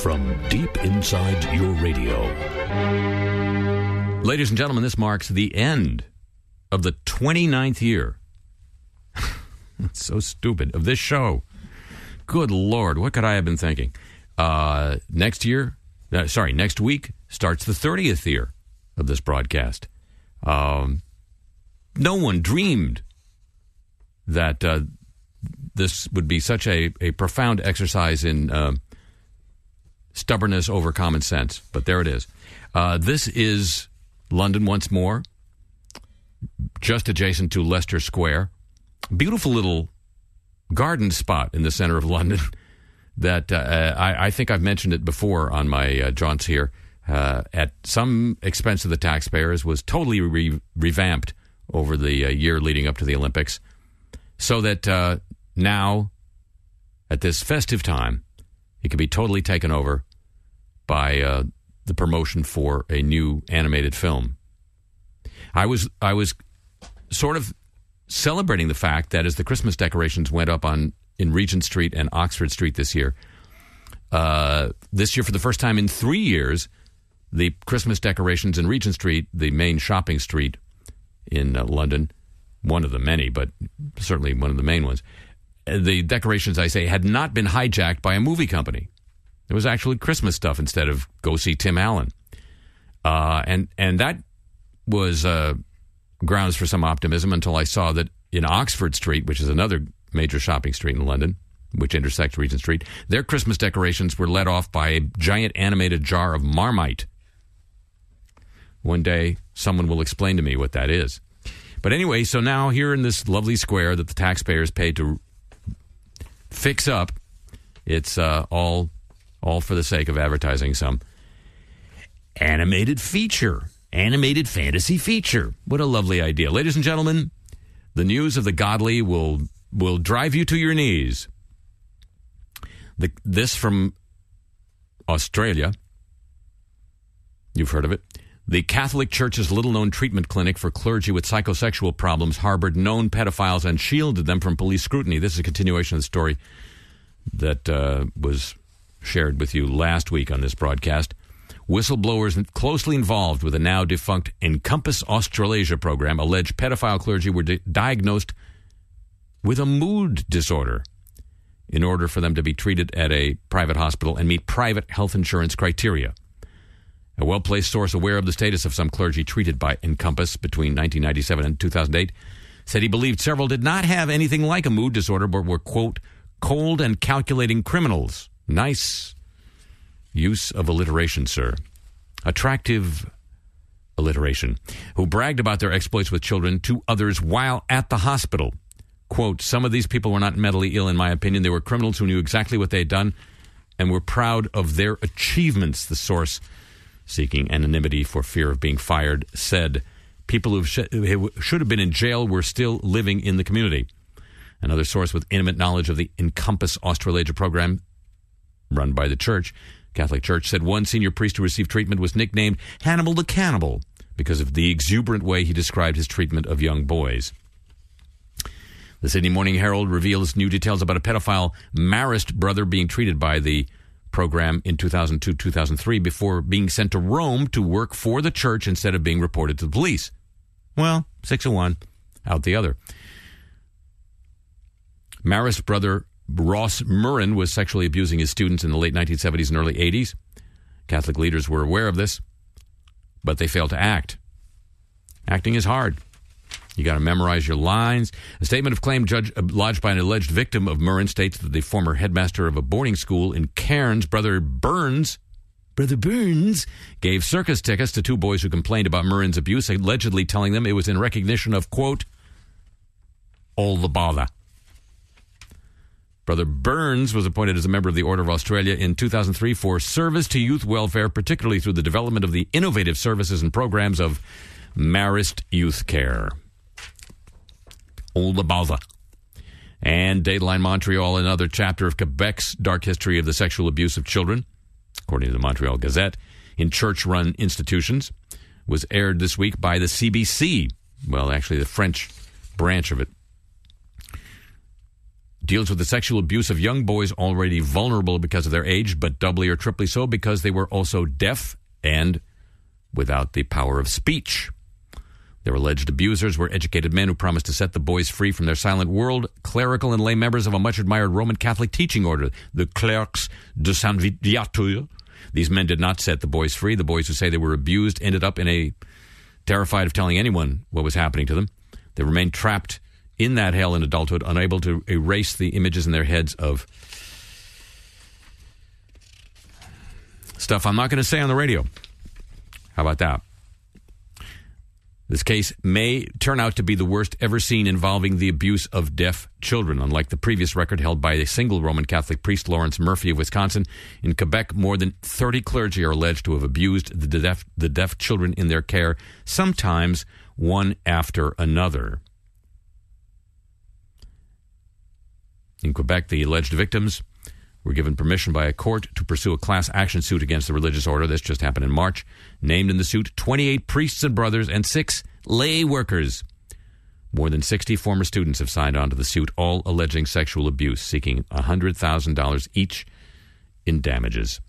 from deep inside your radio. Ladies and gentlemen, this marks the end of the 29th year. It's so stupid. Of this show. Good Lord, what could I have been thinking? Next week starts the 30th year of this broadcast. No one dreamed that this would be such a profound exercise in stubbornness over common sense. But there it is. This is London once more, just adjacent to Leicester Square. Beautiful little garden spot in the center of London that I think I've mentioned it before on my jaunts here. At some expense of the taxpayers, was totally revamped over the year leading up to the Olympics, so that now, at this festive time, it can be totally taken over by the promotion for a new animated film. I was sort of celebrating the fact that as the Christmas decorations went up in Regent Street and Oxford Street this year for the first time in 3 years, the Christmas decorations in Regent Street, the main shopping street in London, one of the many, but certainly one of the main ones, the decorations, I say, had not been hijacked by a movie company. It was actually Christmas stuff instead of go see Tim Allen. And that was grounds for some optimism until I saw that in Oxford Street, which is another major shopping street in London, which intersects Regent Street, their Christmas decorations were led off by a giant animated jar of Marmite. One day, someone will explain to me what that is. But anyway, so now here in this lovely square that the taxpayers paid to fix up, it's all for the sake of advertising some animated fantasy feature. What a lovely idea. Ladies and gentlemen, the news of the godly will drive you to your knees. This from Australia. You've heard of it. The Catholic Church's little-known treatment clinic for clergy with psychosexual problems harbored known pedophiles and shielded them from police scrutiny. This is a continuation of the story that was shared with you last week on this broadcast. Whistleblowers closely involved with the now-defunct Encompass Australasia program allege pedophile clergy were diagnosed with a mood disorder in order for them to be treated at a private hospital and meet private health insurance criteria. A well-placed source aware of the status of some clergy treated by Encompass between 1997 and 2008 said he believed several did not have anything like a mood disorder but were, quote, cold and calculating criminals. Nice use of alliteration, sir. Attractive alliteration. Who bragged about their exploits with children to others while at the hospital. Quote, some of these people were not mentally ill, in my opinion. They were criminals who knew exactly what they had done and were proud of their achievements, the source, seeking anonymity for fear of being fired, said. People who should have been in jail were still living in the community. Another source with intimate knowledge of the Encompass Australasia program run by the church, Catholic Church, said one senior priest who received treatment was nicknamed Hannibal the Cannibal because of the exuberant way he described his treatment of young boys. The Sydney Morning Herald reveals new details about a pedophile Marist brother being treated by the program in 2002-2003 before being sent to Rome to work for the church instead of being reported to the police. Well, 6 of one, out the other. Marist brother Ross Murren was sexually abusing his students in the late 1970s and early 80s. Catholic leaders were aware of this, but they failed to act. Acting is hard. You got to memorize your lines. A statement of claim lodged by an alleged victim of Murren states that the former headmaster of a boarding school in Cairns, Brother Burns, gave circus tickets to two boys who complained about Murren's abuse, allegedly telling them it was in recognition of, quote, all the bother. Brother Burns was appointed as a member of the Order of Australia in 2003 for service to youth welfare, particularly through the development of the innovative services and programs of Marist Youth Care. All the bother. And Dateline Montreal, another chapter of Quebec's dark history of the sexual abuse of children, according to the Montreal Gazette, in church-run institutions, was aired this week by the CBC. Well, actually, the French branch of it. deals with the sexual abuse of young boys already vulnerable because of their age, but doubly or triply so because they were also deaf and without the power of speech. Their alleged abusers were educated men who promised to set the boys free from their silent world, clerical and lay members of a much-admired Roman Catholic teaching order, the Clercs de Saint Viateur. These men did not set the boys free. The boys who say they were abused ended up terrified of telling anyone what was happening to them. They remained trapped in that hell in adulthood, unable to erase the images in their heads of stuff I'm not going to say on the radio. How about that? This case may turn out to be the worst ever seen involving the abuse of deaf children. Unlike the previous record held by a single Roman Catholic priest, Lawrence Murphy of Wisconsin, in Quebec, more than 30 clergy are alleged to have abused the deaf children in their care, sometimes one after another. In Quebec, the alleged victims were given permission by a court to pursue a class action suit against the religious order. This just happened in March. Named in the suit, 28 priests and brothers and 6 lay workers. More than 60 former students have signed on to the suit, all alleging sexual abuse, seeking $100,000 each in damages.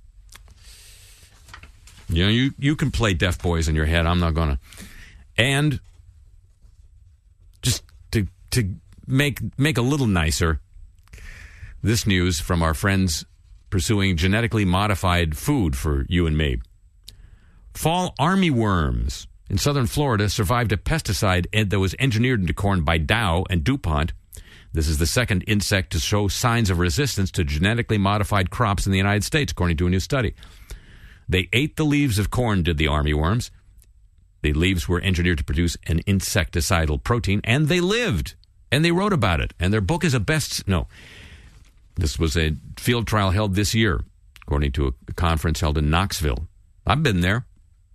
You know, you can play deaf boys in your head. I'm not going to. And just to make a little nicer, this news from our friends pursuing genetically modified food for you and me. Fall armyworms in southern Florida survived a pesticide that was engineered into corn by Dow and DuPont. This is the second insect to show signs of resistance to genetically modified crops in the United States, according to a new study. They ate the leaves of corn, did the armyworms. The leaves were engineered to produce an insecticidal protein, and they lived. And they wrote about it. And their book is this was a field trial held this year, according to a conference held in Knoxville. I've been there.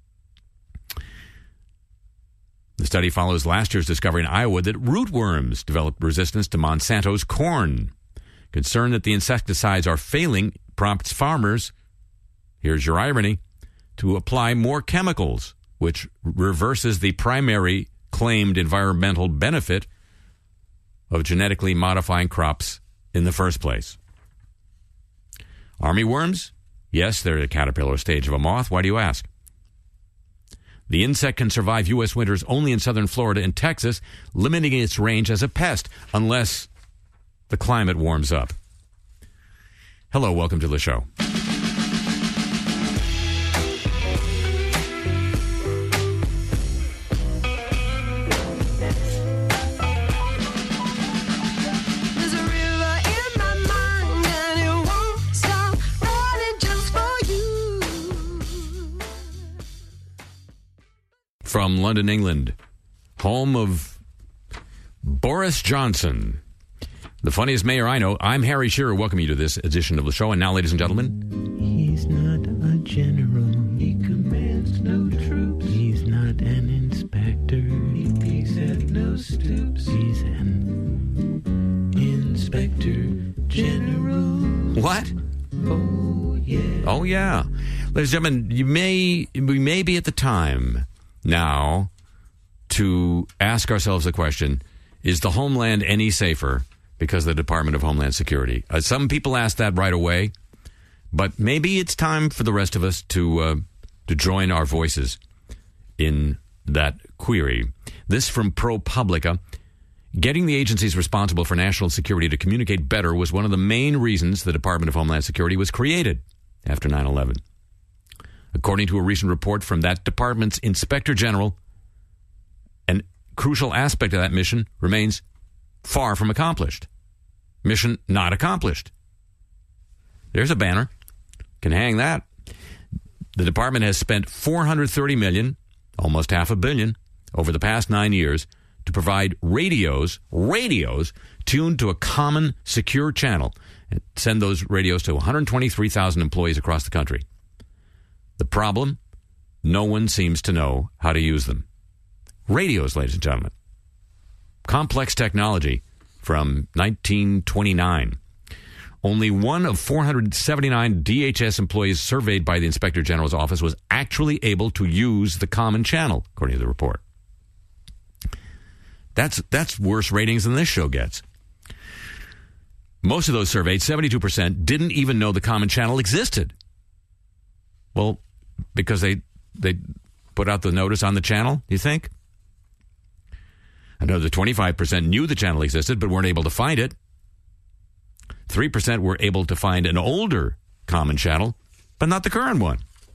The study follows last year's discovery in Iowa that rootworms developed resistance to Monsanto's corn. Concern that the insecticides are failing prompts farmers, here's your irony, to apply more chemicals, which reverses the primary claimed environmental benefit of genetically modifying crops in the first place. Armyworms? Yes, they're at a caterpillar stage of a moth. Why do you ask? The insect can survive U.S. winters only in southern Florida and Texas, limiting its range as a pest unless the climate warms up. Hello, welcome to the show. From London, England, home of Boris Johnson, the funniest mayor I know, I'm Harry Shearer. Welcome you to this edition of the show. And now, ladies and gentlemen, he's not a general. He commands no troops. He's not an inspector. He peeks at no stoops. He's an inspector general. What? Oh, yeah. Oh, yeah. Ladies and gentlemen, we may be at the time now to ask ourselves the question, is the homeland any safer because of the Department of Homeland Security? Some people ask that right away, but maybe it's time for the rest of us to join our voices in that query. This from ProPublica. Getting the agencies responsible for national security to communicate better was one of the main reasons the Department of Homeland Security was created after 9/11. According to a recent report from that department's Inspector General, an crucial aspect of that mission remains far from accomplished. Mission not accomplished. There's a banner. Can hang that. The department has spent $430 million, almost $500 million, over the past 9 years to provide radios tuned to a common secure channel and send those radios to 123,000 employees across the country. The problem? No one seems to know how to use them. Radios, ladies and gentlemen. Complex technology from 1929. Only one of 479 DHS employees surveyed by the Inspector General's office was actually able to use the common channel, according to the report. That's worse ratings than this show gets. Most of those surveyed, 72%, didn't even know the common channel existed. Well, because they put out the notice on the channel, you think? Another 25% knew the channel existed but weren't able to find it. 3% were able to find an older common channel, but not the current one.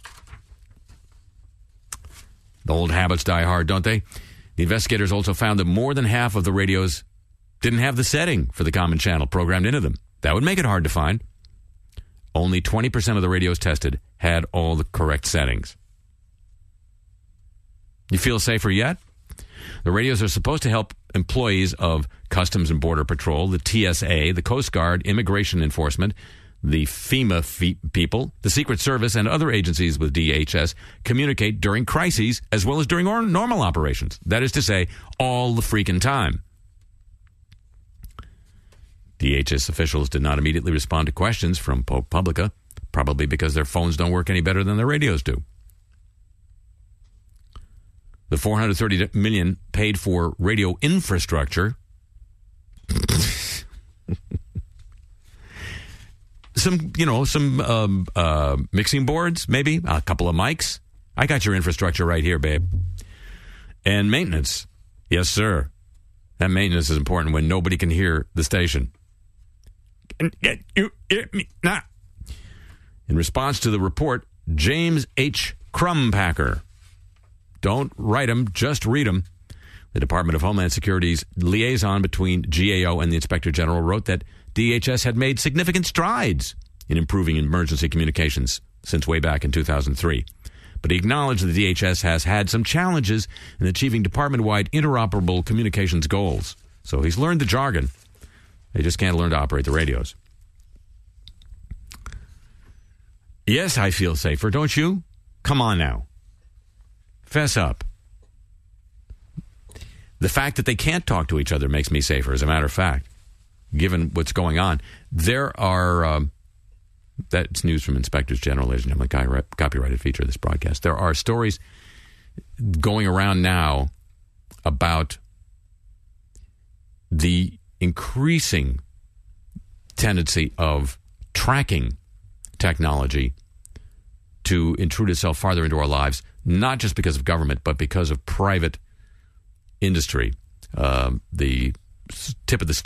The old habits die hard, don't they? The investigators also found that more than half of the radios didn't have the setting for the common channel programmed into them. That would make it hard to find. Only 20% of the radios tested had all the correct settings. You feel safer yet? The radios are supposed to help employees of Customs and Border Patrol, the TSA, the Coast Guard, Immigration Enforcement, the FEMA people, the Secret Service, and other agencies with DHS communicate during crises as well as during normal operations. That is to say, all the freaking time. DHS officials did not immediately respond to questions from ProPublica, probably because their phones don't work any better than their radios do. The $430 million paid for radio infrastructure. Some mixing boards, maybe a couple of mics. I got your infrastructure right here, babe. And maintenance. Yes, sir. That maintenance is important when nobody can hear the station. Can you hear me now? In response to the report, James H. Crumpacker. Don't write them, just read them. The Department of Homeland Security's liaison between GAO and the Inspector General wrote that DHS had made significant strides in improving emergency communications since way back in 2003. But he acknowledged that the DHS has had some challenges in achieving department-wide interoperable communications goals. So he's learned the jargon. They just can't learn to operate the radios. Yes, I feel safer, don't you? Come on now. Fess up. The fact that they can't talk to each other makes me safer, as a matter of fact, given what's going on. There are, that's news from Inspectors General, ladies and gentlemen, copyrighted feature of this broadcast. There are stories going around now about the increasing tendency of tracking technology to intrude itself farther into our lives, not just because of government, but because of private industry. The tip of the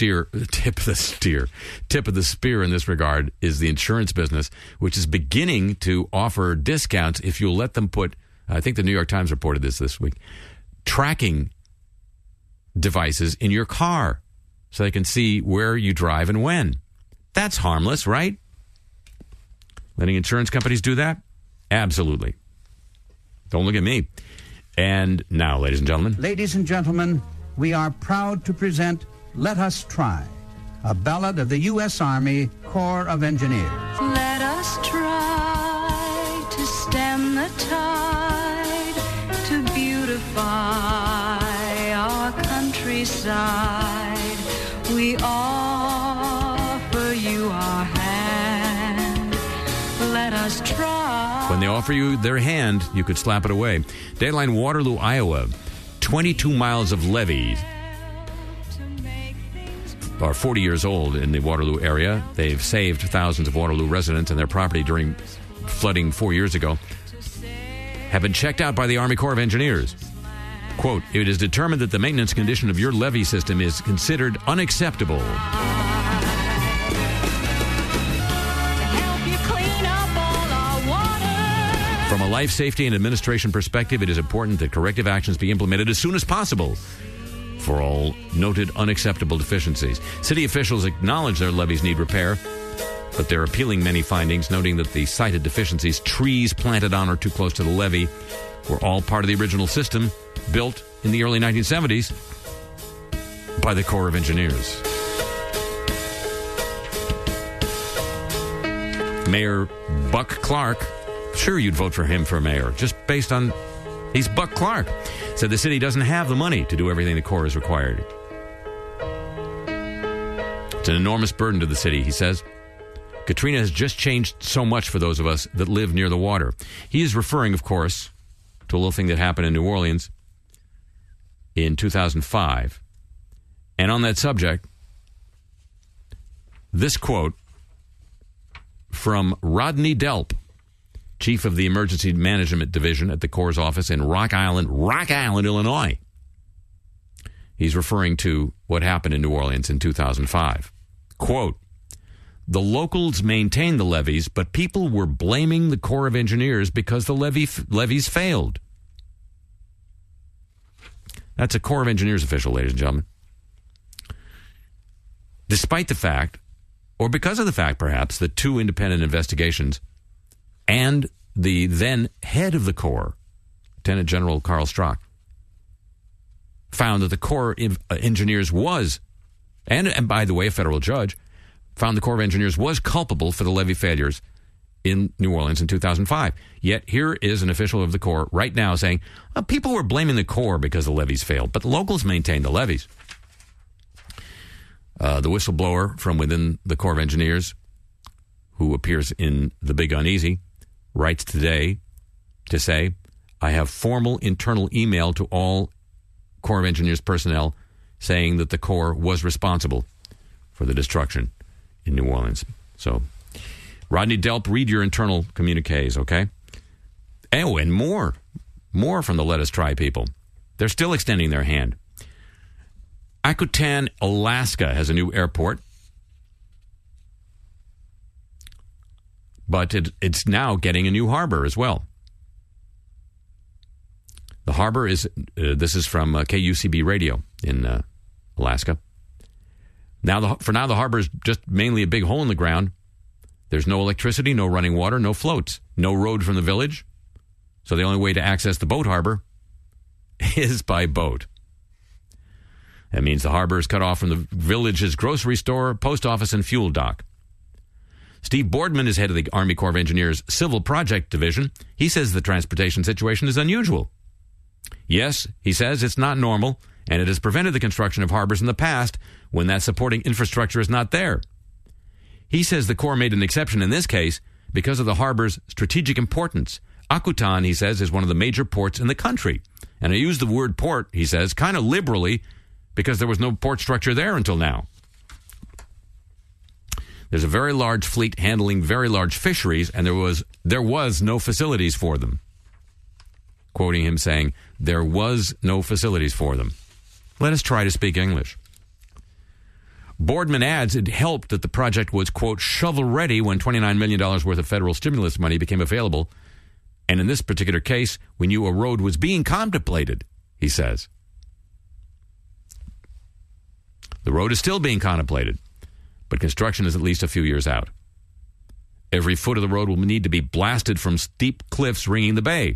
spear in this regard is the insurance business, which is beginning to offer discounts if you'll let them put, I think the New York Times reported this week, tracking devices in your car so they can see where you drive and when. That's harmless, right? Letting insurance companies do that? Absolutely. Don't look at me. And now, ladies and gentlemen. Ladies and gentlemen, we are proud to present Let Us Try, a ballad of the U.S. Army Corps of Engineers. Let us try to stem the tide, to beautify our countryside. We offer you our hand. Let us try. When they offer you their hand, you could slap it away. Dateline Waterloo, Iowa. 22 miles of levees are 40 years old in the Waterloo area. They've saved thousands of Waterloo residents and their property during flooding 4 years ago. Have been checked out by the Army Corps of Engineers. Quote, it is determined that the maintenance condition of your levee system is considered unacceptable. From a life safety and administration perspective, it is important that corrective actions be implemented as soon as possible for all noted unacceptable deficiencies. City officials acknowledge their levees need repair, but they're appealing many findings, noting that the cited deficiencies, trees planted on or too close to the levee, were all part of the original system built in the early 1970s by the Corps of Engineers. Mayor Buck Clark, sure you'd vote for him for mayor, just based on, he's Buck Clark, said the city doesn't have the money to do everything the Corps is required. It's an enormous burden to the city, he says. Katrina has just changed so much for those of us that live near the water. He is referring, of course, to a little thing that happened in New Orleans in 2005. And on that subject, this quote from Rodney Delp, chief of the Emergency Management Division at the Corps' office in Rock Island, Illinois. He's referring to what happened in New Orleans in 2005. Quote, the locals maintained the levees, but people were blaming the Corps of Engineers because the levees failed. That's a Corps of Engineers official, ladies and gentlemen. Despite the fact, or because of the fact perhaps, that two independent investigations and the then head of the Corps, Lieutenant General Carl Strock, found that the Corps of Engineers was, and by the way, a federal judge, found the Corps of Engineers was culpable for the levee failures in New Orleans in 2005. Yet here is an official of the Corps right now saying, people were blaming the Corps because the levees failed, but the locals maintained the levees. The whistleblower from within the Corps of Engineers, who appears in The Big Uneasy, writes today to say, I have formal internal email to all Corps of Engineers personnel saying that the Corps was responsible for the destruction in New Orleans. So, Rodney Delp, read your internal communiques, okay? Oh, and more from the Let Us Try people. They're still extending their hand. Akutan, Alaska has a new airport, but it's now getting a new harbor as well. The harbor is, this is from KUCB Radio in Alaska. For now, the harbor is just mainly a big hole in the ground. There's no electricity, no running water, no floats, no road from the village. So the only way to access the boat harbor is by boat. That means the harbor is cut off from the village's grocery store, post office, and fuel dock. Steve Boardman is head of the Army Corps of Engineers Civil Project Division. He says the transportation situation is unusual. Yes, he says it's not normal, and it has prevented the construction of harbors in the past when that supporting infrastructure is not there. He says the Corps made an exception in this case because of the harbor's strategic importance. Akutan, he says, is one of the major ports in the country. And I use the word port, he says, kind of liberally because there was no port structure there until now. There's a very large fleet handling very large fisheries, and there was no facilities for them. Quoting him saying, there was no facilities for them. Let us try to speak English. Boardman adds it helped that the project was, quote, shovel-ready when $29 million worth of federal stimulus money became available. And in this particular case, we knew a road was being contemplated, he says. The road is still being contemplated, but construction is at least a few years out. Every foot of the road will need to be blasted from steep cliffs ringing the bay.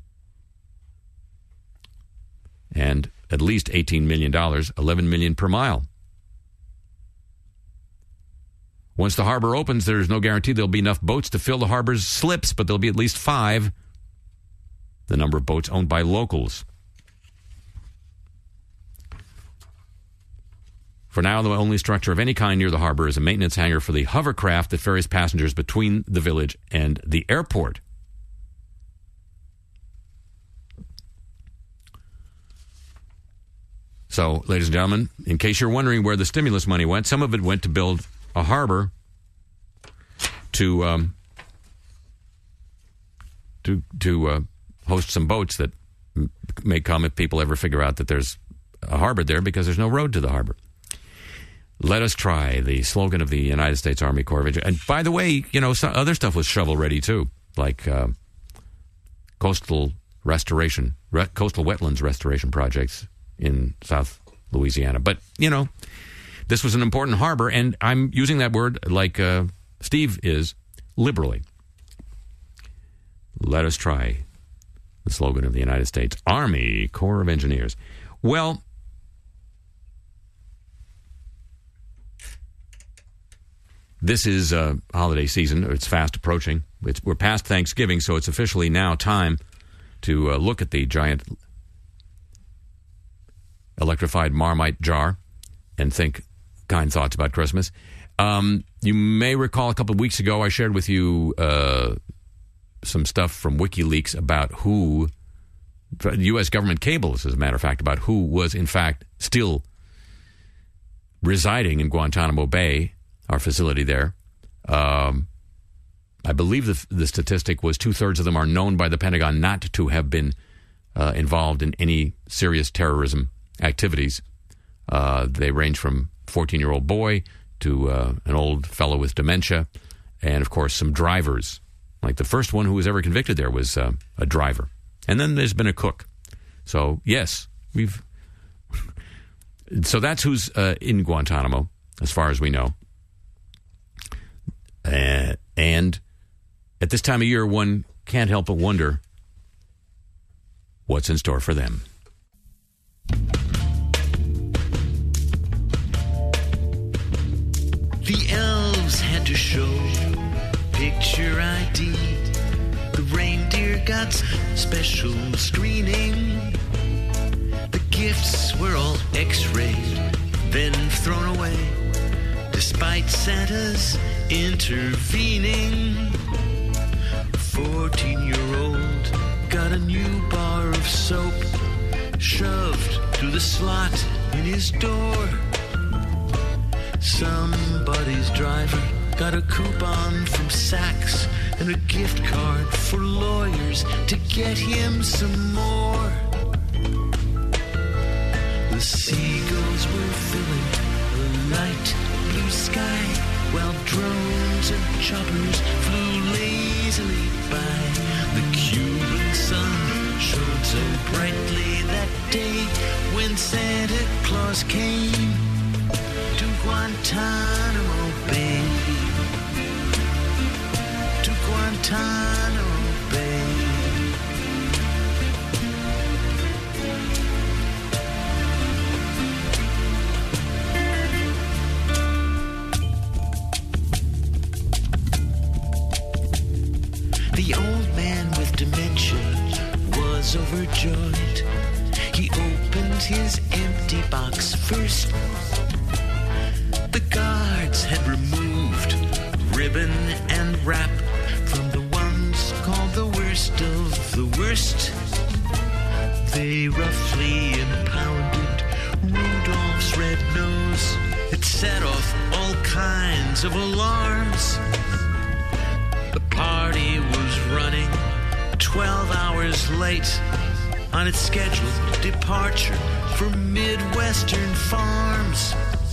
And at least $18 million, $11 million per mile. Once the harbor opens, there's no guarantee there'll be enough boats to fill the harbor's slips, but there'll be at least 5, the number of boats owned by locals. For now, the only structure of any kind near the harbor is a maintenance hangar for the hovercraft that ferries passengers between the village and the airport. So, ladies and gentlemen, in case you're wondering where the stimulus money went, some of it went to build a harbor to host some boats that may come if people ever figure out that there's a harbor there because there's no road to the harbor. Let us try, the slogan of the United States Army Corps of Engineers. And by the way, some other stuff was shovel-ready too, like coastal wetlands restoration projects in South Louisiana. But, this was an important harbor, and I'm using that word like Steve is, liberally. Let us try, the slogan of the United States Army Corps of Engineers. Well, this is holiday season. It's fast approaching. We're past Thanksgiving, so it's officially now time to look at the giant electrified Marmite jar and think kind thoughts about Christmas. You may recall a couple of weeks ago I shared with you some stuff from WikiLeaks about who, U.S. government cables, as a matter of fact, about who was in fact still residing in Guantanamo Bay our facility there. I believe the statistic was 2/3 of them are known by the Pentagon not to have been involved in any serious terrorism activities. They range from 14-year-old boy to an old fellow with dementia, and, of course, some drivers. Like the first one who was ever convicted there was a driver. And then there's been a cook. So, yes, so that's who's in Guantanamo, as far as we know. And at this time of year, one can't help but wonder what's in store for them. The elves had to show picture ID. The reindeer got special screening. The gifts were all x-rayed, then thrown away, despite Santa's intervening. 14-year-old got a new bar of soap shoved through the slot in his door. Somebody's driver got a coupon from Saks and a gift card for lawyers to get him some more. The seagulls were filling a light blue sky while drones and choppers flew lazily by. The Cuban sun shone so brightly that day when Santa Claus came to Guantanamo Bay. To Guantanamo Bay. The old man with dementia was overjoyed. He opened his empty box first. The guards had removed ribbon and wrap from the ones called the worst of the worst. They roughly impounded Rudolph's red nose. It set off all kinds of alarms. The party was running 12 hours late on its scheduled departure for Midwestern farms.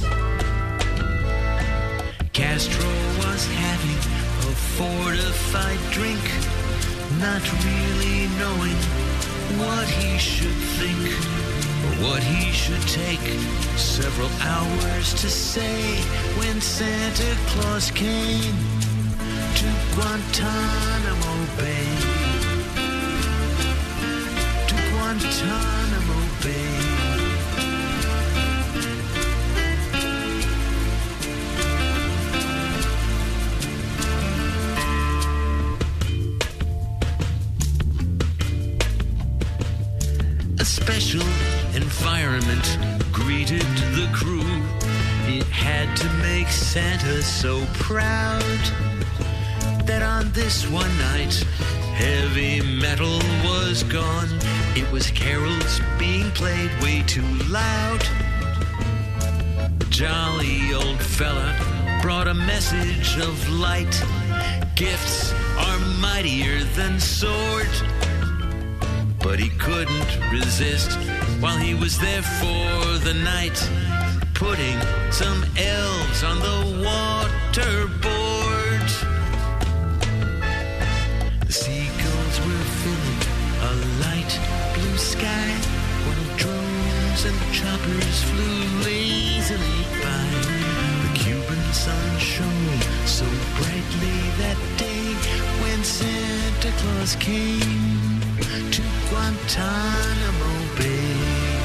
Castro was having a fortified drink, not really knowing what he should think or what he should take. Several hours to say when Santa Claus came to Guantanamo Bay. To Guantanamo Bay. A special environment greeted the crew. It had to make Santa so proud that on this one night, heavy metal was gone. It was carols being played way too loud. The jolly old fella brought a message of light. Gifts are mightier than swords. But he couldn't resist while he was there for the night, putting some elves on the waterboard. The seagulls were filling a light blue sky while drones and choppers flew lazily by. The Cuban sun shone so brightly that day when Santa Claus came to Guantanamo Bay.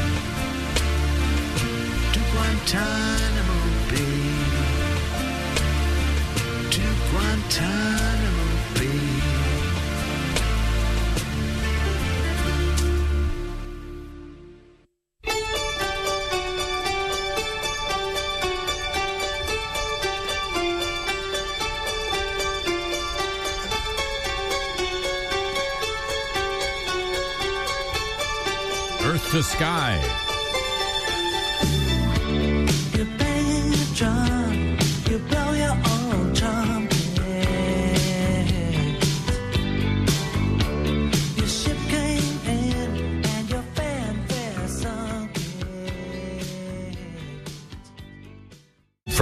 To Guantanamo Bay. To Guantanamo Bay. Earth to Sky. You bang your drum, you blow your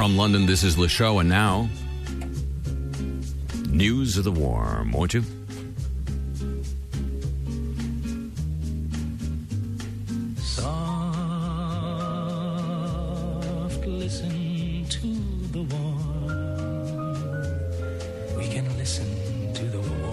From London, this is Le Show, and now, news of the warm, won't you? Soft, listen to the warm. We can listen to the warm.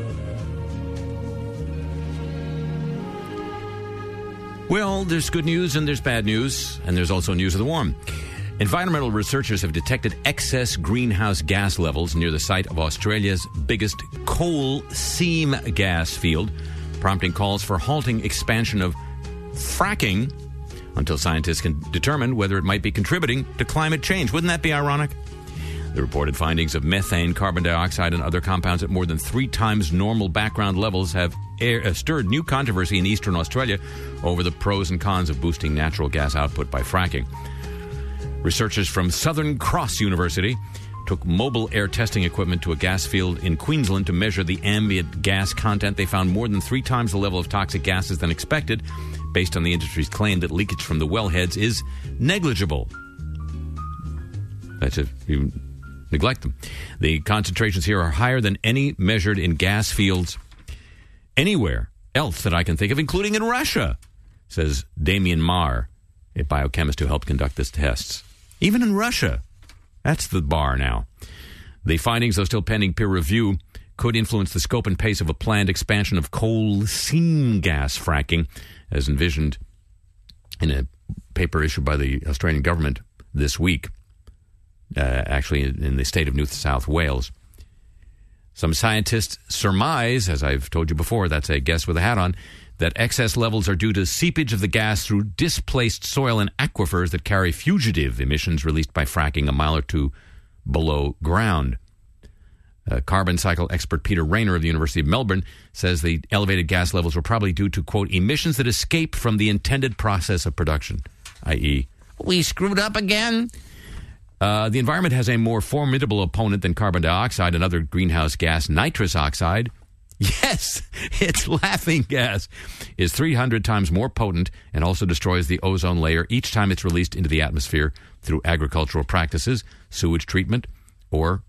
Well, there's good news and there's bad news, and there's also news of the warm. Environmental researchers have detected excess greenhouse gas levels near the site of Australia's biggest coal seam gas field, prompting calls for halting expansion of fracking until scientists can determine whether it might be contributing to climate change. Wouldn't that be ironic? The reported findings of methane, carbon dioxide, and other compounds at more than 3 times normal background levels have stirred new controversy in eastern Australia over the pros and cons of boosting natural gas output by fracking. Researchers from Southern Cross University took mobile air testing equipment to a gas field in Queensland to measure the ambient gas content. They found more than 3 times the level of toxic gases than expected, based on the industry's claim that leakage from the wellheads is negligible. That's if you neglect them. The concentrations here are higher than any measured in gas fields anywhere else that I can think of, including in Russia, says Damien Marr, a biochemist who helped conduct these tests. Even in Russia. That's the bar now. The findings, though still pending peer review, could influence the scope and pace of a planned expansion of coal seam gas fracking, as envisioned in a paper issued by the Australian government this week, actually in the state of New South Wales. Some scientists surmise, as I've told you before, that's a guess with a hat on, that excess levels are due to seepage of the gas through displaced soil and aquifers that carry fugitive emissions released by fracking a mile or two below ground. Carbon cycle expert Peter Rayner of the University of Melbourne says the elevated gas levels were probably due to, quote, emissions that escape from the intended process of production, i.e., we screwed up again. The environment has a more formidable opponent than carbon dioxide and other greenhouse gas. Nitrous oxide, yes, its laughing gas, is 300 times more potent and also destroys the ozone layer each time it's released into the atmosphere through agricultural practices, sewage treatment, or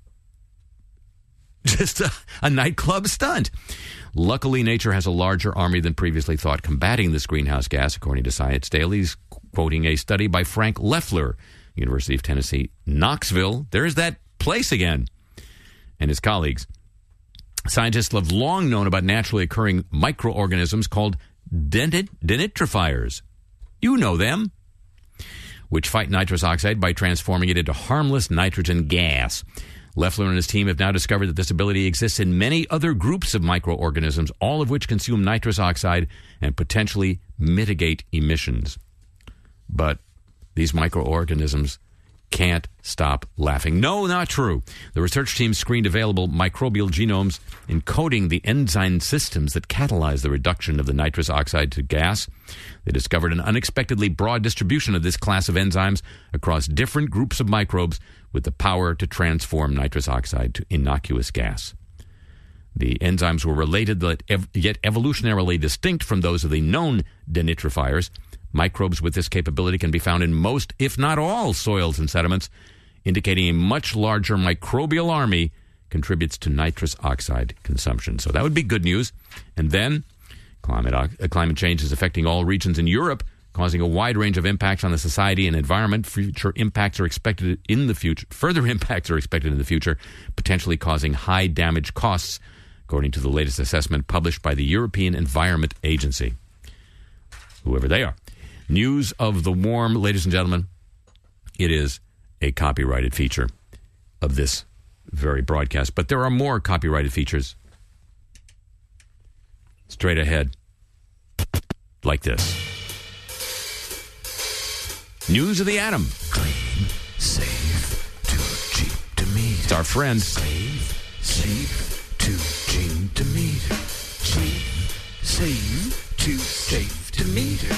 just a nightclub stunt. Luckily, nature has a larger army than previously thought combating this greenhouse gas, according to Science Daily's quoting a study by Frank Leffler, University of Tennessee, Knoxville. There's that place again. And his colleagues. Scientists have long known about naturally occurring microorganisms called denitrifiers. You know them. Which fight nitrous oxide by transforming it into harmless nitrogen gas. Leffler and his team have now discovered that this ability exists in many other groups of microorganisms, all of which consume nitrous oxide and potentially mitigate emissions. But these microorganisms can't stop laughing. No, not true. The research team screened available microbial genomes encoding the enzyme systems that catalyze the reduction of the nitrous oxide to gas. They discovered an unexpectedly broad distribution of this class of enzymes across different groups of microbes with the power to transform nitrous oxide to innocuous gas. The enzymes were related yet evolutionarily distinct from those of the known denitrifiers. Microbes with this capability can be found in most, if not all, soils and sediments, indicating a much larger microbial army contributes to nitrous oxide consumption. So that would be good news. And then climate change is affecting all regions in Europe, causing a wide range of impacts on the society and environment. Further impacts are expected in the future, potentially causing high damage costs, according to the latest assessment published by the European Environment Agency, whoever they are. News of the warm, ladies and gentlemen, it is a copyrighted feature of this very broadcast. But there are more copyrighted features straight ahead, like this. News of the atom. Clean, safe, too cheap to meter. It's our friend. Safe, too cheap to meter. Cheap, safe, too safe to meter.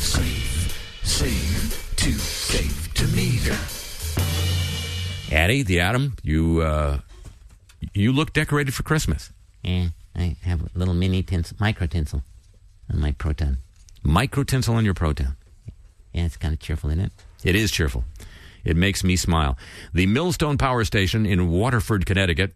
Safe, too safe to meter. Addie, the atom, you look decorated for Christmas. Yeah, I have a little mini micro tinsel on my proton. Micro tinsel on your proton. Yeah, it's kind of cheerful, isn't it? It is cheerful. It makes me smile. The Millstone Power Station in Waterford, Connecticut.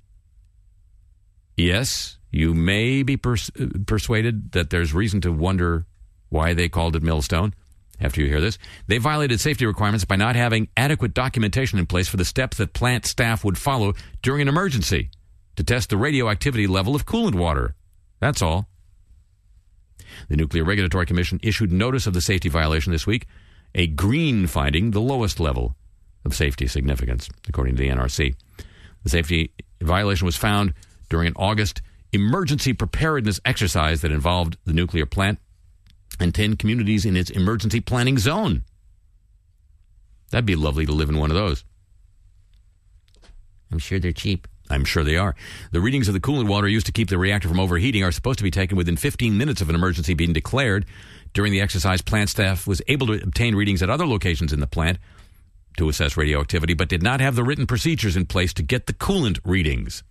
Yes, you may be persuaded that there's reason to wonder why they called it Millstone. After you hear this, they violated safety requirements by not having adequate documentation in place for the steps that plant staff would follow during an emergency to test the radioactivity level of coolant water. That's all. The Nuclear Regulatory Commission issued notice of the safety violation this week, a green finding, the lowest level of safety significance, according to the NRC. The safety violation was found during an August emergency preparedness exercise that involved the nuclear plant and 10 communities in its emergency planning zone. That'd be lovely to live in one of those. I'm sure they're cheap. I'm sure they are. The readings of the coolant water used to keep the reactor from overheating are supposed to be taken within 15 minutes of an emergency being declared. During the exercise, plant staff was able to obtain readings at other locations in the plant to assess radioactivity, but did not have the written procedures in place to get the coolant readings.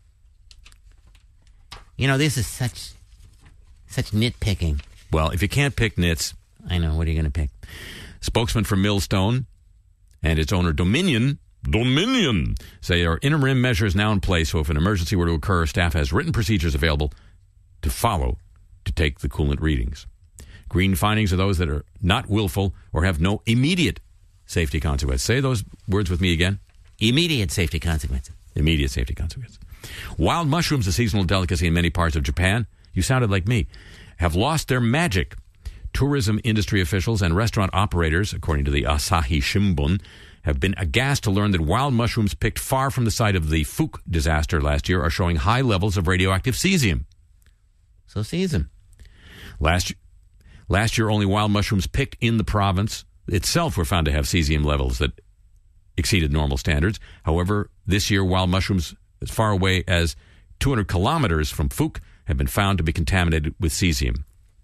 You know, this is such nitpicking. Well, if you can't pick nits... I know, what are you going to pick? Spokesman for Millstone and its owner Dominion say there are interim measures now in place, so if an emergency were to occur, staff has written procedures available to follow to take the coolant readings. Green findings are those that are not willful or have no immediate safety consequence. Say those words with me again. Immediate safety consequences. Immediate safety consequence. Wild mushrooms, a seasonal delicacy in many parts of Japan, you sounded like me, have lost their magic. Tourism industry officials and restaurant operators, according to the Asahi Shimbun, have been aghast to learn that wild mushrooms picked far from the site of the Fuku disaster last year are showing high levels of radioactive cesium. So cesium. Last year, only wild mushrooms picked in the province itself were found to have cesium levels that exceeded normal standards. However, this year, wild mushrooms as far away as 200 kilometers from Fuku have been found to be contaminated with cesium.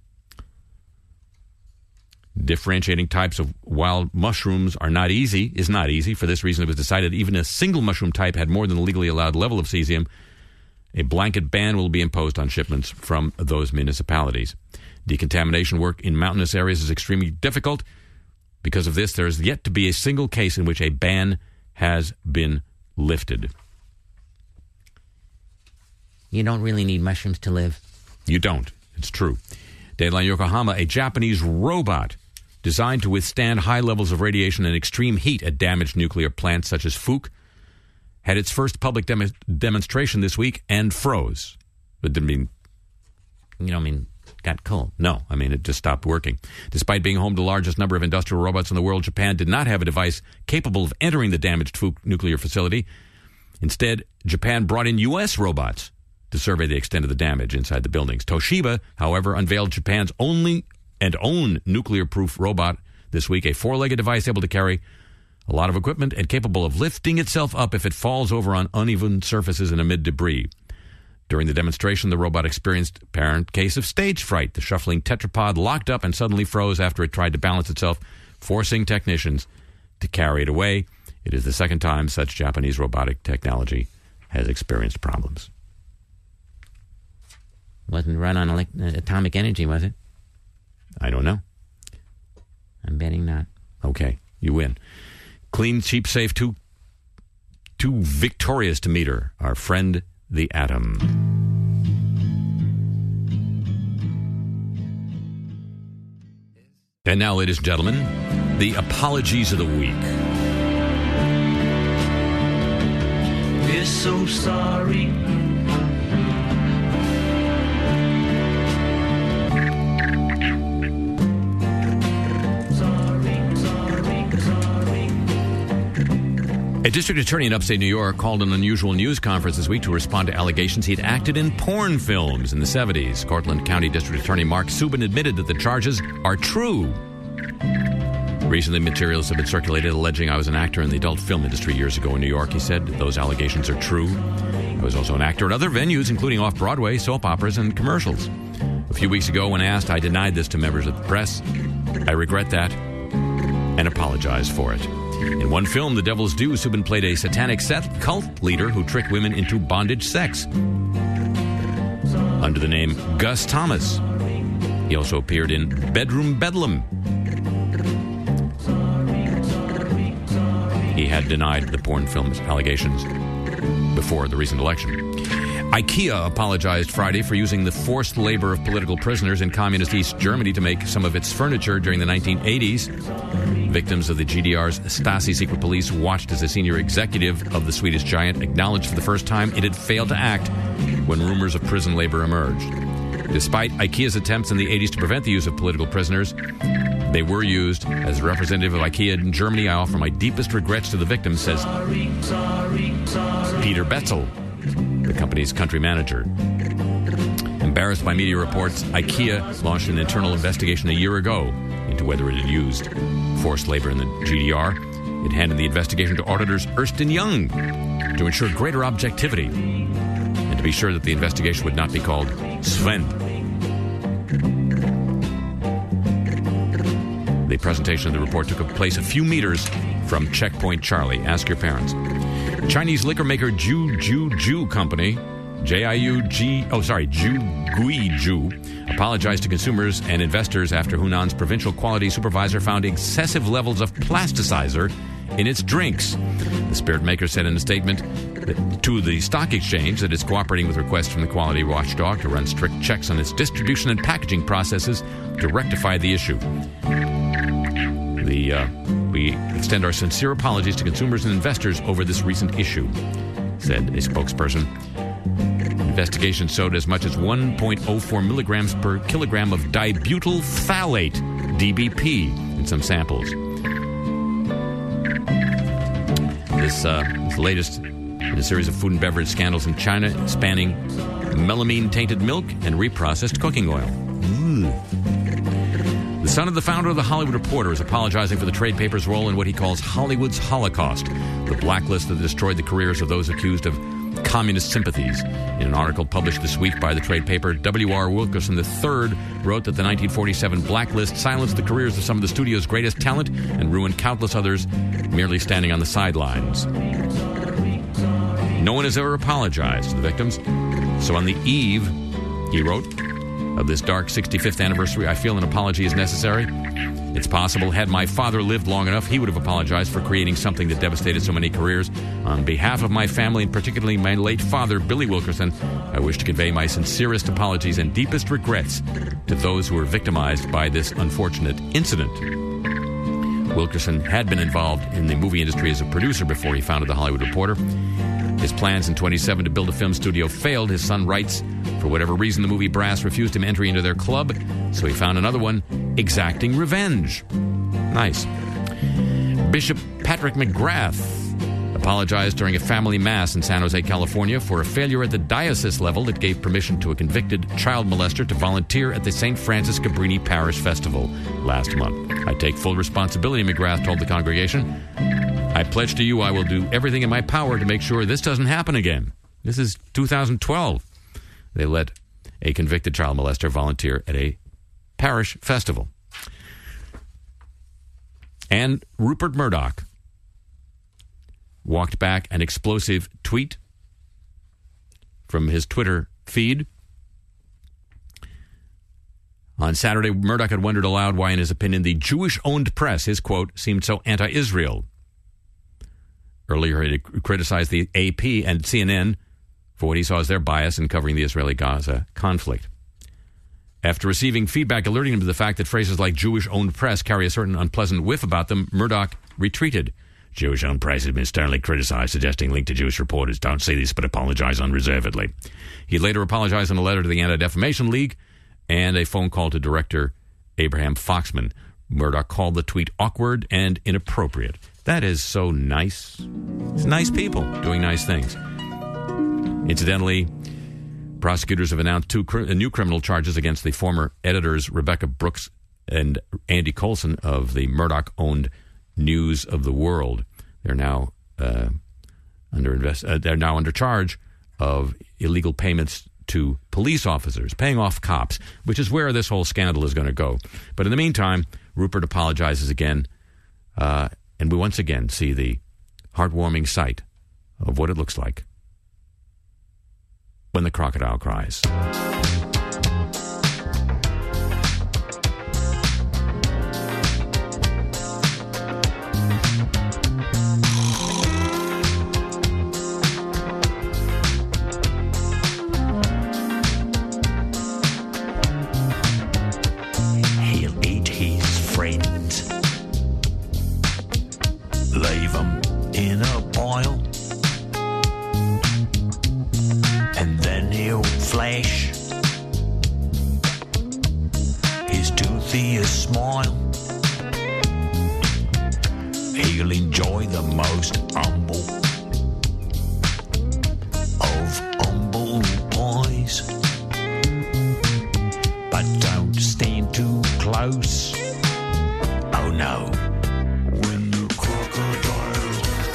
Differentiating types of wild mushrooms is not easy. For this reason, it was decided even a single mushroom type had more than the legally allowed level of cesium. A blanket ban will be imposed on shipments from those municipalities. Decontamination work in mountainous areas is extremely difficult. Because of this, there is yet to be a single case in which a ban has been lifted. You don't really need mushrooms to live. You don't. It's true. Dateline Yokohama, a Japanese robot designed to withstand high levels of radiation and extreme heat at damaged nuclear plants such as Fuku, had its first public demonstration this week and froze. It didn't mean... You don't mean got cold? No, I mean it just stopped working. Despite being home to the largest number of industrial robots in the world, Japan did not have a device capable of entering the damaged Fuku nuclear facility. Instead, Japan brought in U.S. robots to survey the extent of the damage inside the buildings. Toshiba, however, unveiled Japan's only and own nuclear-proof robot this week, a four-legged device able to carry a lot of equipment and capable of lifting itself up if it falls over on uneven surfaces and amid debris. During the demonstration, the robot experienced a apparent case of stage fright. The shuffling tetrapod locked up and suddenly froze after it tried to balance itself, forcing technicians to carry it away. It is the second time such Japanese robotic technology has experienced problems. Wasn't run on atomic energy, was it? I don't know. I'm betting not. Okay, you win. Clean, cheap, safe, too victorious to meter. Our friend, the atom. And now, ladies and gentlemen, the apologies of the week. We're so sorry. A district attorney in upstate New York called an unusual news conference this week to respond to allegations he'd acted in porn films in the 70s. Cortland County District Attorney Mark Subin admitted that the charges are true. Recently, materials have been circulated alleging I was an actor in the adult film industry years ago in New York. He said those allegations are true. I was also an actor at other venues, including off-Broadway, soap operas, and commercials. A few weeks ago, when asked, I denied this to members of the press. I regret that and apologize for it. In one film, The Devil's Due, Subin played a satanic cult leader who tricked women into bondage sex under the name Gus Thomas. He also appeared in Bedroom Bedlam. had denied the porn film allegations before the recent election. IKEA apologized Friday for using the forced labor of political prisoners in communist East Germany to make some of its furniture during the 1980s. Victims of the GDR's Stasi secret police watched as a senior executive of the Swedish giant acknowledged for the first time it had failed to act when rumors of prison labor emerged. Despite IKEA's attempts in the 80s to prevent the use of political prisoners, they were used. As a representative of IKEA in Germany, I offer my deepest regrets to the victims, says Peter Betzel, the company's country manager. Embarrassed by media reports, IKEA launched an internal investigation a year ago into whether it had used forced labor in the GDR. It handed the investigation to auditors Ernst & Young to ensure greater objectivity and to be sure that the investigation would not be called Sven. The presentation of the report took place a few meters from Checkpoint Charlie. Ask your parents. Chinese liquor maker Ju Company, Ju, apologized to consumers and investors after Hunan's provincial quality supervisor found excessive levels of plasticizer in its drinks. The spirit maker said in a statement to the stock exchange that it's cooperating with requests from the quality watchdog to run strict checks on its distribution and packaging processes to rectify the issue. We extend our sincere apologies to consumers and investors over this recent issue, said a spokesperson. Investigation showed as much as 1.04 milligrams per kilogram of dibutyl phthalate, DBP, in some samples. This latest in a series of food and beverage scandals in China spanning melamine-tainted milk and reprocessed cooking oil. The son of the founder of The Hollywood Reporter is apologizing for the trade paper's role in what he calls Hollywood's Holocaust, the blacklist that destroyed the careers of those accused of communist sympathies. In an article published this week by the trade paper, W.R. Wilkerson III wrote that the 1947 blacklist silenced the careers of some of the studio's greatest talent and ruined countless others merely standing on the sidelines. No one has ever apologized to the victims. So on the eve, he wrote, of this dark 65th anniversary, I feel an apology is necessary. It's possible, had my father lived long enough, he would have apologized for creating something that devastated so many careers. On behalf of my family, and particularly my late father, Billy Wilkerson, I wish to convey my sincerest apologies and deepest regrets to those who were victimized by this unfortunate incident. Wilkerson had been involved in the movie industry as a producer before he founded The Hollywood Reporter. His plans in 1927 to build a film studio failed. His son writes, for whatever reason, the movie brass refused him entry into their club, so he found another one, exacting revenge. Nice. Bishop Patrick McGrath apologized during a family mass in San Jose, California, for a failure at the diocese level that gave permission to a convicted child molester to volunteer at the St. Francis Cabrini Parish Festival last month. I take full responsibility, McGrath told the congregation. I pledge to you I will do everything in my power to make sure this doesn't happen again. This is 2012. They let a convicted child molester volunteer at a parish festival. And Rupert Murdoch walked back an explosive tweet from his Twitter feed. On Saturday, Murdoch had wondered aloud why, in his opinion, the Jewish-owned press, his quote, seemed so anti-Israel. Earlier, he had criticized the AP and CNN for what he saw as their bias in covering the Israeli-Gaza conflict. After receiving feedback alerting him to the fact that phrases like Jewish-owned press carry a certain unpleasant whiff about them, Murdoch retreated. Jewish-owned press has been sternly criticized, suggesting linked to Jewish reporters don't say this but apologize unreservedly. He later apologized in a letter to the Anti-Defamation League and a phone call to director Abraham Foxman. Murdoch called the tweet awkward and inappropriate. That is so nice. It's nice people doing nice things. Incidentally, prosecutors have announced two new criminal charges against the former editors Rebecca Brooks and Andy Coulson of the Murdoch-owned News of the World. They're now under charge of illegal payments to police officers, paying off cops, which is where this whole scandal is going to go. But in the meantime, Rupert apologizes again, and we once again see the heartwarming sight of what it looks like when the crocodile cries. flash, his toothiest smile. He'll enjoy the most humble of humble pies. But don't stand too close. Oh no. When the crocodile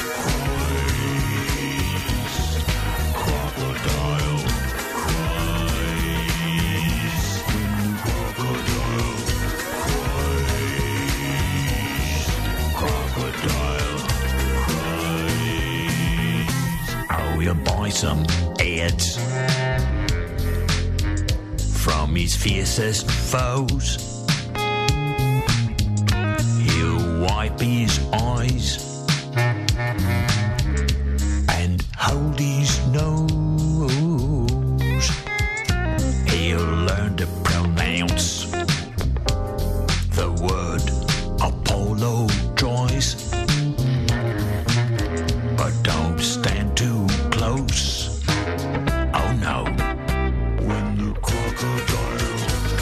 cries, crocodile cries. When the crocodile cries, crocodile cries. Oh, he'll buy some ads from his fiercest foes. He'll wipe his eyes and hold his nose. He'll learn to pronounce the word apologize. But don't stand too close. Oh no. When the crocodile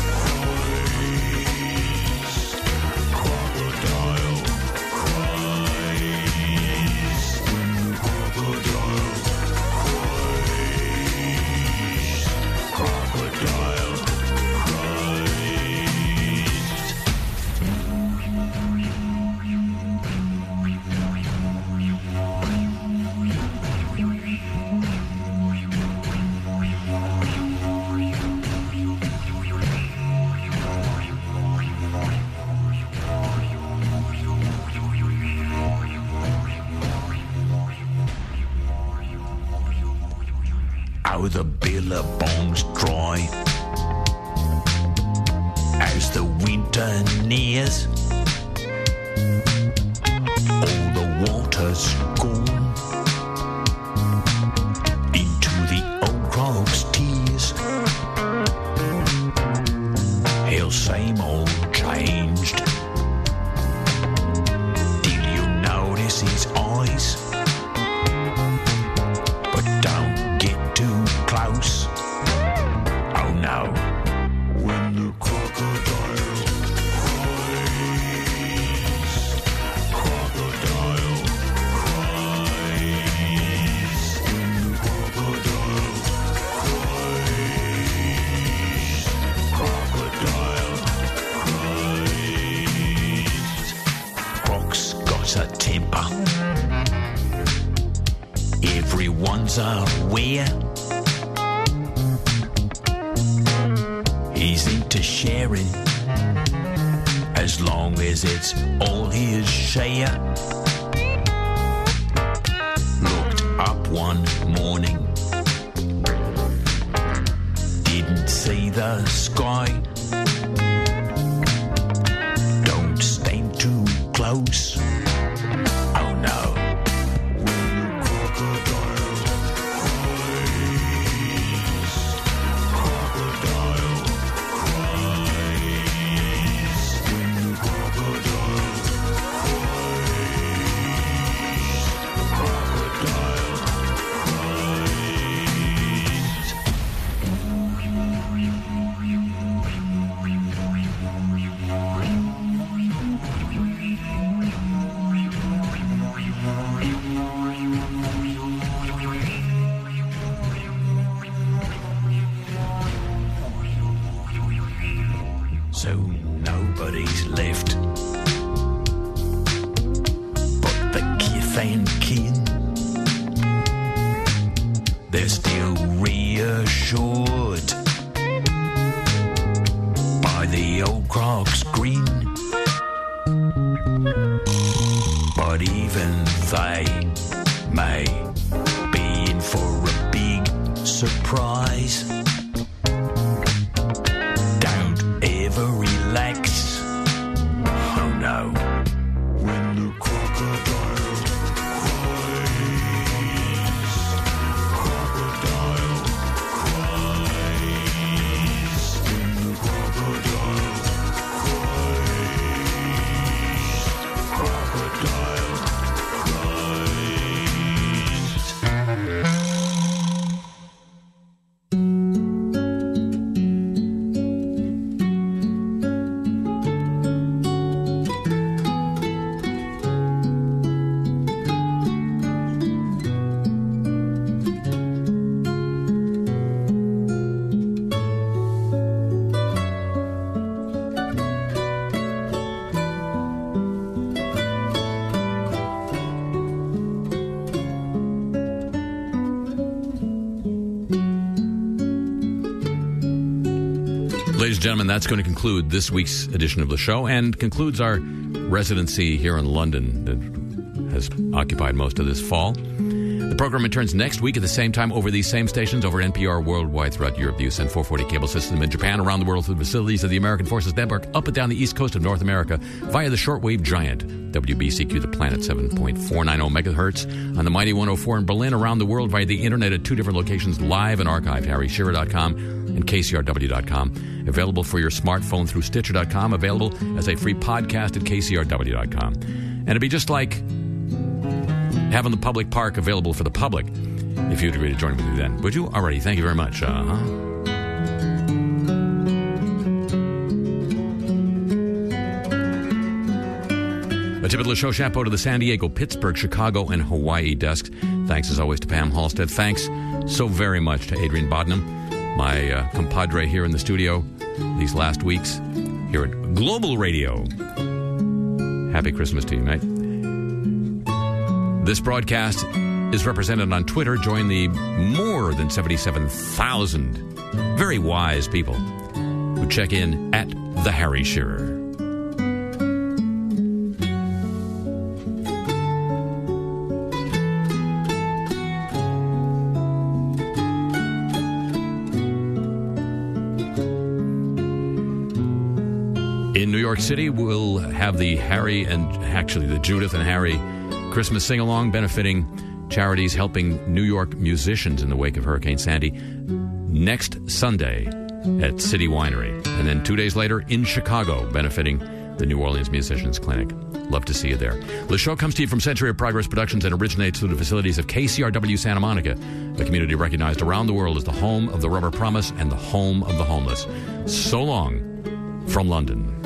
cries, crocodile cries. When the crocodile cries, crocodile Oh, the billabong's dry as the winter nears. All the water's gone into the old croc's tears. He'll same old changed till you notice his eyes. But don't get too close. Oh no. When the crocodile cries, crocodile cries. When the crocodile cries, crocodile cries. Croc's got a temper. Everyone's aware. He's into sharing as long as it's all his share. Looked up one morning, didn't see the sky. Don't stand too close. Oh no. So nobody's left but the kith and kin. They're still reassured by the old croc's grin. But even they may be in for a big surprise. Don't ever relax. Oh no. When the crocodile cries, crocodile cries. When the crocodile cries, crocodile cries. Ladies and gentlemen, that's going to conclude this week's edition of the show and concludes our residency here in London that has occupied most of this fall. The program returns next week at the same time over these same stations, over NPR worldwide throughout Europe, the USN 440 cable system in Japan, around the world through the facilities of the American Forces Network, up and down the east coast of North America, via the shortwave giant, WBCQ The Planet, 7.490 megahertz, on the mighty 104 in Berlin, around the world via the internet at 2 different locations, live and archived, harryshearer.com and kcrw.com. Available for your smartphone through Stitcher.com, available as a free podcast at kcrw.com. And it'd be just like having the public park available for the public, if you'd agree to join with me then. Would you? Alrighty, thank you very much. A tip of the show, chapeau to the San Diego, Pittsburgh, Chicago, and Hawaii desks. Thanks, as always, to Pam Halstead. Thanks so very much to Adrian Bodnam, my compadre here in the studio these last weeks here at Global Radio. Happy Christmas to you, mate. This broadcast is represented on Twitter. Join the more than 77,000 very wise people who check in at The Harry Shearer. In New York City, we'll have the Judith and Harry Christmas sing-along benefiting charities helping New York musicians in the wake of Hurricane Sandy next Sunday at City Winery. And then 2 days later in Chicago, benefiting the New Orleans Musicians Clinic. Love to see you there. The show comes to you from Century of Progress Productions and originates through the facilities of KCRW Santa Monica, a community recognized around the world as the home of the Rubber Promise and the home of the homeless. So long from London.